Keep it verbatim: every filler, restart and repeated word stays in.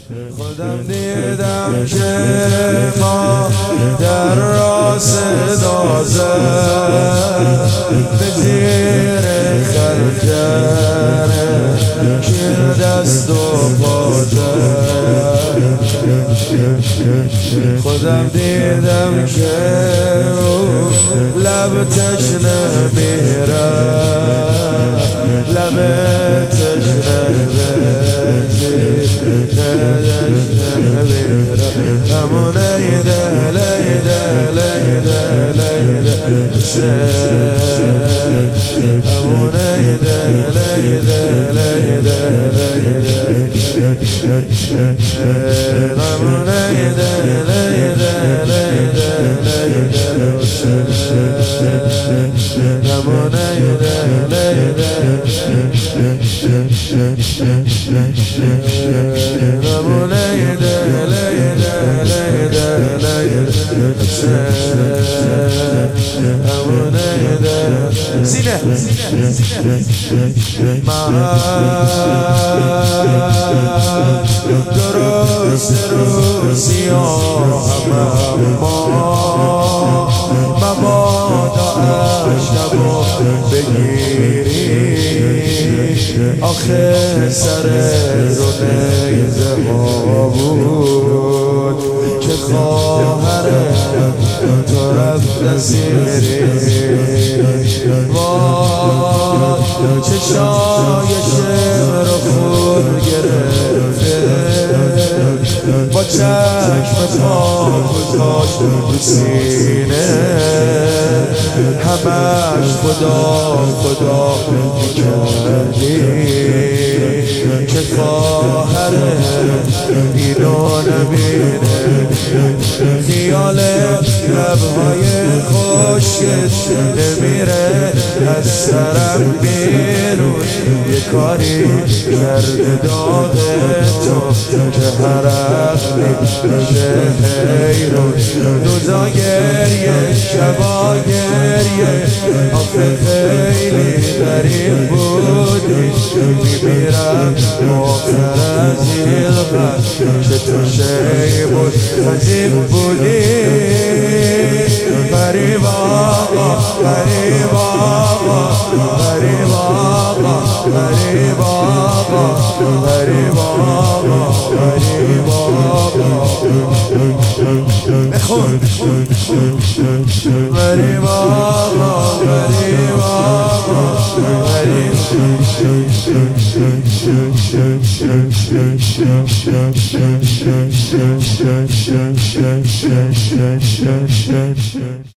خودم دیدم که ما در راس دازه به زیر خرکره شیر دست و پاده خودم دیدم که لب تشنه میره لب تشنه همون لیده لیده لیده لیده همون لیده لیده لیده لیده همون لیده لیده لیده لیده همون لیده لیده همون لیده لیده لیده همون لیده سینه من درست رو سیاهم اما مبادا اشتبا بگیری آخه سر رو نیزه ها بود که خواهرم تو رفت سیری وای چشای شمر رو خور گرفته با چشم پاک گذاشت تو سینه همش خدا خدا میکردی که خواهر اینو نبینه خیال لبهای خوشت نمیره از سرم بیرون یه کاری کرده داغ تو که هر عقلی بشه حیرون روزا گریه شبا گریه آخه خیلی غریب بودی میمیرم آخر از این غم که تو شی بود عجیب بودی غریب آقا غریب آقا غریب آقا غریب آقا غریب آقا غریب آقا بخون غریب آقا غریب آقا غریب